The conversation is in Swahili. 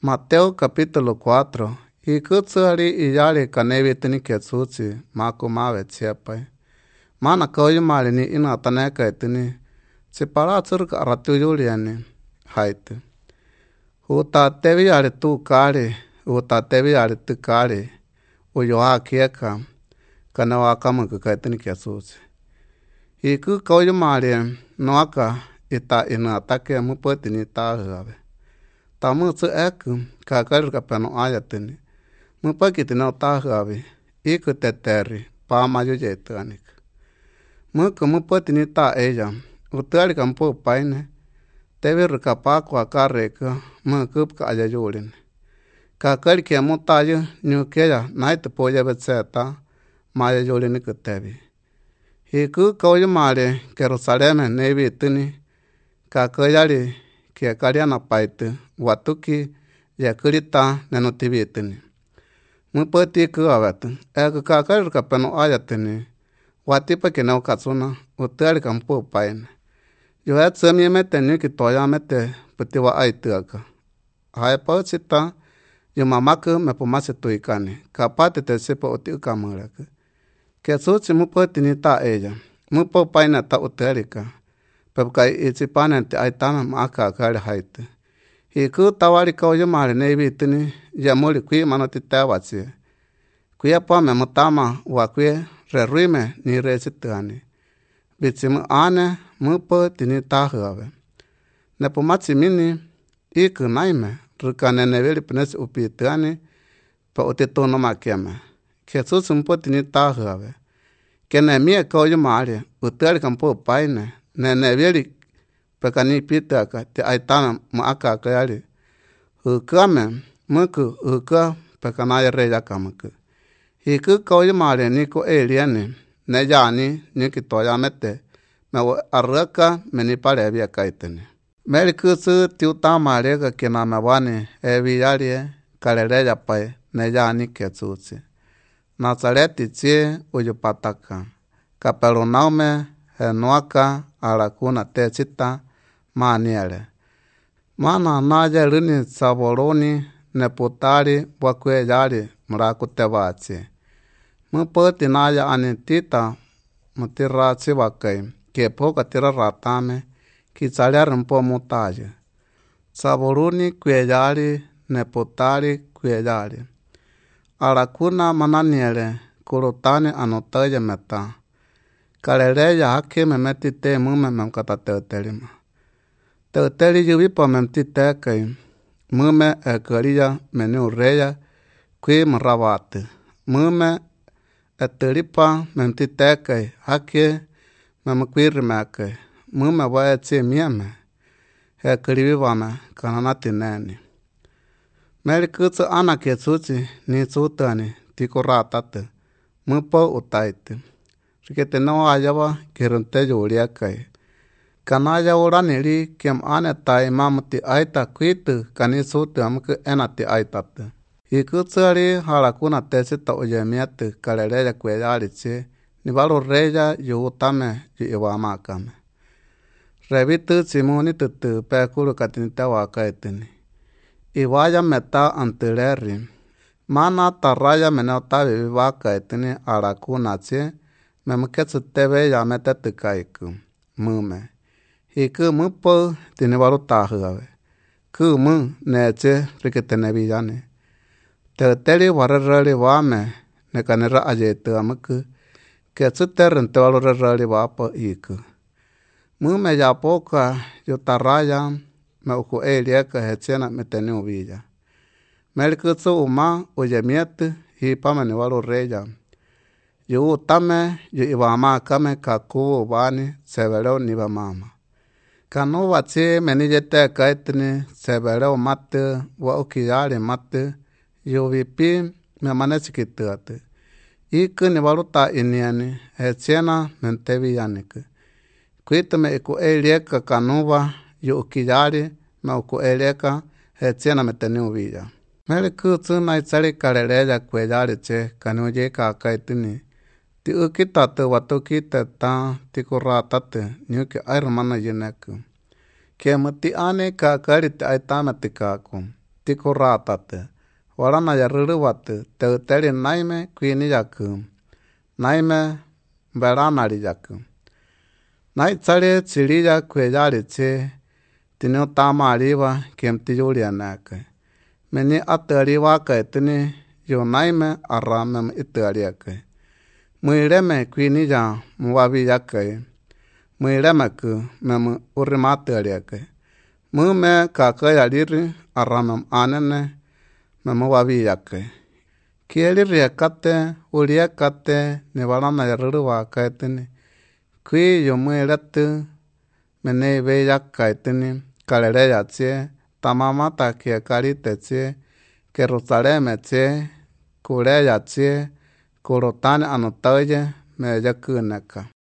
Mateo capítulo 4. Ikutsari iyali kanevitini ketsuchi maku mawe tsiapai. Mana kauyu malini ina taneka etini. Tsipara tsurka aratuyuliani haiti. Uta tevi yali tu kari. Uta tevi yali tu kari. Uyoha kieka. Kanewa kamuku kaitini ketsuchi. Iku kauyu mali noaka ita ina atake mupetini tahave. Tamu tsu eku kakari kapeno ayatini. Mupakitini otahave. Iku teteri pamayu yetanik. Muku mupetini ta eya. Utari kampu paine. Tevi rikapako akareka. Mukupka ayayulini. Kakari kemu tayu nyukeya naitu poya betseta. Mayayulini kutevi. Iku kauyu mali Jerusaleme nevitini. Kakayari kiekariana paitu. Watuki yakurita nenutivitini. Mupeti kuavatu. Eku kakari kapeno ayatini. Watipa kineo katsuna. Utari kampu paine. Yohe tsemi mete nyuki toya mete putiwa aituaka. Haipa chita yumamaku mepumasi tuikani. Kapati te sipa uti ukamuraku. Ketsuchi mupetini ta eya. Mupo paine ta uterika. Pepukai ichipane te aitana maaka akari haitu. Iku tawari kauyu mali nevitini. Yamuri kui manoti tewatsi. Kuya pame mutama wakue reruime ni resituani. Bitsimu ane mupo tini tahave. Nepumatsi mini iku naime. Rukane neveli pinesi upituani. Pa utitono makeme. Ketsuchi mupo tini tahave. Kene mie kauyu mali. Utari kampu paine. Neveli pekani pitaka te aitana maaka akari. Ukame muku uka pekanaya reya kamuku. Iku kauyu mali niku eliani. Neyani niki toya mete. Mewa arraka menipalevia kaitini. Meri kutsu tiuta marega kina mewani eviyarie kalereya pai neyani ketsuchi. Nazareti tsie uyupataka. Kapernaume henuaka alakuna techita maniere. Mana naya rini saboroni neputari wakue yari murakutevatsi. Mupoti naya anitita mutiratsi wakai. Kepoka tira ratame. Kitsaliari mpo mutaye. Saboroni kue yari neputari kue yari. Alakuna mananiere kurutani anotaye meta. Kalereya haki memetite mume memkata teutelima. Teuteli yuvipo memtitekai. Mume ekariya meniureya kui mravati. Mume etelipa memtitekai haki memkuirimekai. Mume waetsi mieme. Ekarivivame kananatineni. Meri kutsu ana ketsuchi ni tsutani tiko ratate. Mupo utaiti. Rikete no ayawa kirunte yuliakai. Kanaya uraniri kiem ane tai mamuti aita kuitu kanisutu amuku enati aitate. Ikutsari halakuna tesita uyemiatu kalereya kueyaritsi. Nivalu reya yuutame yuiwamakame. Revitu tsimuni tutu pekulu katinita wakaitini. Iwaya meta antileri. Mana taraya meneotavi vivakaitini alakuna tsi. Memuketsu teve ya metetukaiku. Mume. Iku mupo tinivalu tahave. Kumu neche riketeneviyani. Teuteli warereli wame nekanira ayetu amuku. Ketsu terentevalu rereli wapo iku. Mume ya poka yutaraya me uku elieka hechena meteniuviya. Melikutsu uma uyemietu hipame nivalu reya. Yu utame yu iwamakame kakuvu vani severeo niva mama. Kanu watsi meniyete kaitini severeo matu wa ukiyari matu yu vipi me manechikituatu. Iku nivaluta iniani hechena menteviyaniku. Kuitume iku elieka kanuva yu ukiyari me uku elieka hechena meteniuviya. Melikutsu naitsari kalereya kueyari tse kanuyeka kaitini. Ti ukitatu watukiteta tikuratate nyuki airumana yineku. Kemu ti ane kakari ti aitamati kaku. Ti tiko ratate. Warana ya rurubate te teri naime kwini yakum. Naime beranari yakum. Nai tsari tsiriya kwe yari tse tini tama arriba kiem ti yuria nake. Meni atari waka tini yu naime aramem itariake. Muireme kwini ya muwabi yake. Muireme ku mem urimate ariake. Mume kakaya liri aramem anene memuwabi yake. Kieli riekate uriekate ni warana ya ruru waka tini. Kui yu muiretu mene be yaka tini kalere ya tsie tamamata kie karite tsie Jerusaleme tsie kure ya tsie kurotane anotoye me yakuneka.